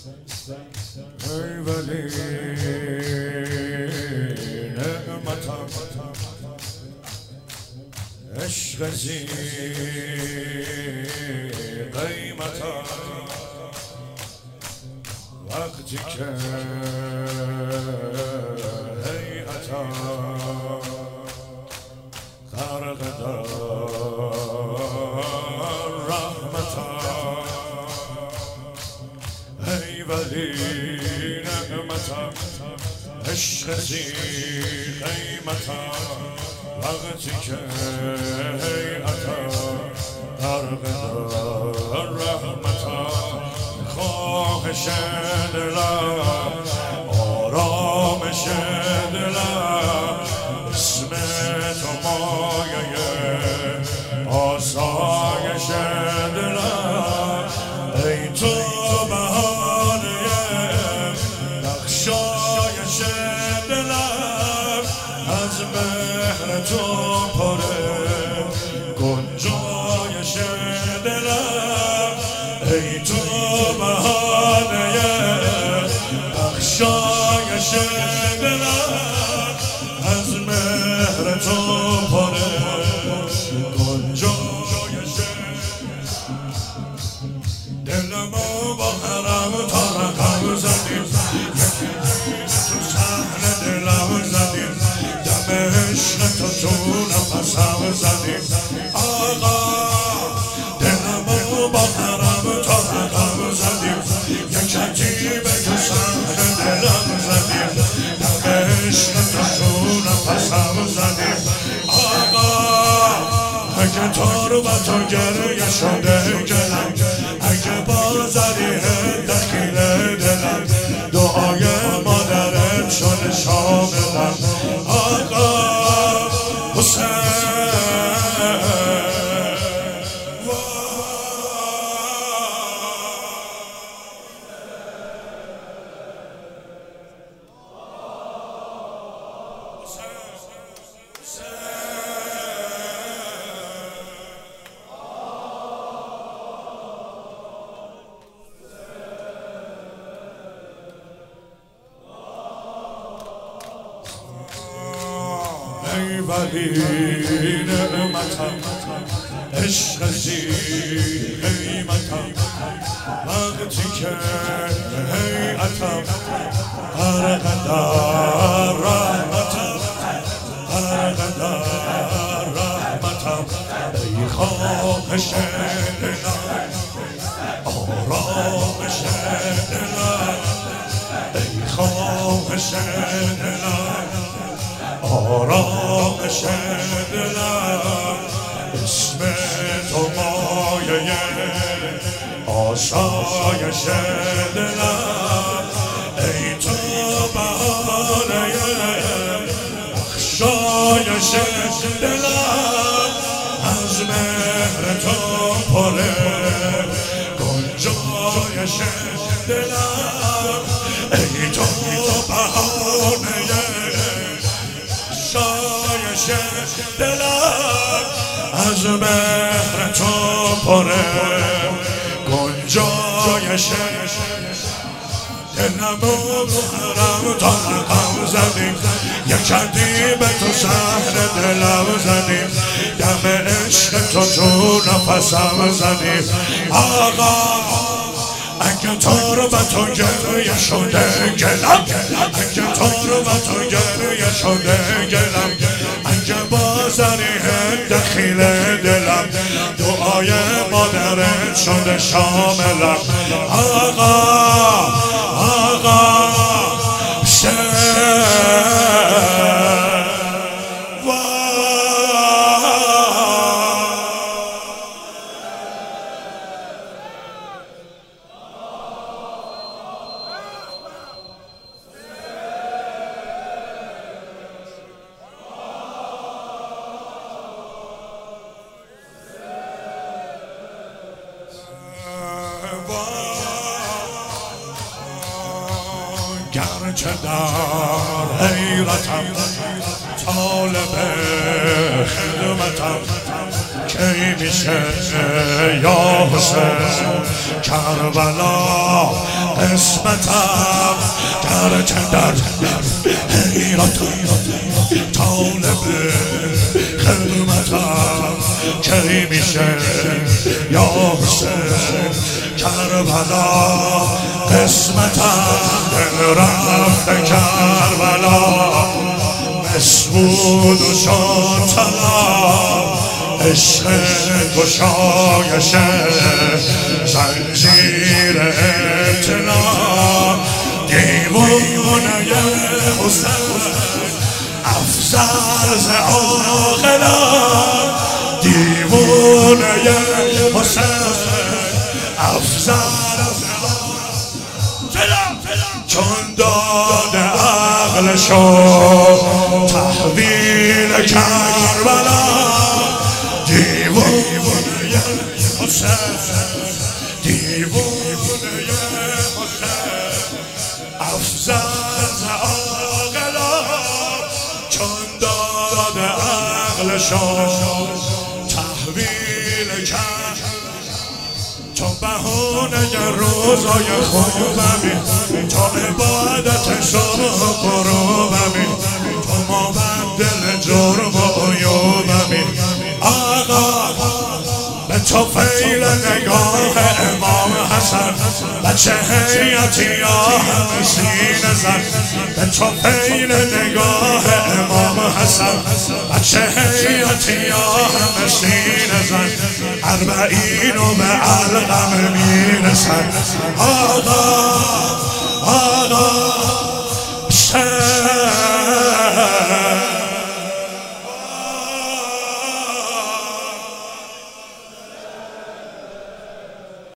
ای ولی نعمتم عشق زی قیمتم وقتی که هیئتم غرق در رحمتم ای ولی نعمتم عشق زی قیمتم وقتی که هیئتم غرق در رحمتم خواهش دلم آرامش دلم اسم تو مایه آسایش دلم ای تو بهانه بخشایش دلم از مهر تو پره گنجایش دلم ای تو بهانه بخشایش دلم از مهر تو پره گنجایش دلمو با حرم تا رقم زدیم تو صحن دلم زدیم دم عشق تو نفسم زدیم آقا دلمو با حرم تا رقم زدیم یک کتیبه تو صحن دلم زدیم دم عشق تو نفسم زدیم آقا اگه تو رو با تو گریه شده گلم اگه بازاری دخیل دلم دعای مادرت شده شاملم آقا حسین ای ولی نعمتم عشق زی قیمتم وقتی که هیئتم غرق در رحمتم غرق در رحمتم ای خواهش دلم آرامش دلم ای خواهش دلم آرامش دلم اسم تو مایه آسایش دلم ای تو بهانه بخشایش دلم از مهر تو پره گنجایش دلم ای تو بهانه شایش دلم از مهر تو پره گنجایش دلمو محرم تا رقم زدیم یک کردی به تو صحن دلم زدیم دم عشق تو نفسم زدیم آقا اگه تو رو با تو گریه شده گلم اگه تو رو با تو گریه شده گلم اگه بازاری دخیل دلم دعای مادرت شده شاملم آقا گرچه در حیرتم طالب خدمتم کی میشه یا حسین کربلا قسمتم گرچه در حیرتم طالب خدمتم کی میشه یا حسین کربلا قسمتم دل رفته کربلا مسعود و شد طلا عشق گشایش زنجیر ابتلا دیوانه حسین افسر ز عاقلان دیوانه حسین افسر چون داد عقلشو تحویل کربلا دیوانه حسین دیوانه حسین افسر ز عاقلان چون داد عقلشو تحویل کرد چون بهانه روزای خوبمی تو عبادت صبح قروبمی تو ما دل جرم و عیوبمی آقا به تو فیل نگاه امام حسن بچه حیاتی یا همه سینه زن به تو فیل نگاه امام حسن بچه حیاتی یا همه سینه زن اربعین و به علقم میرسن آقا آقا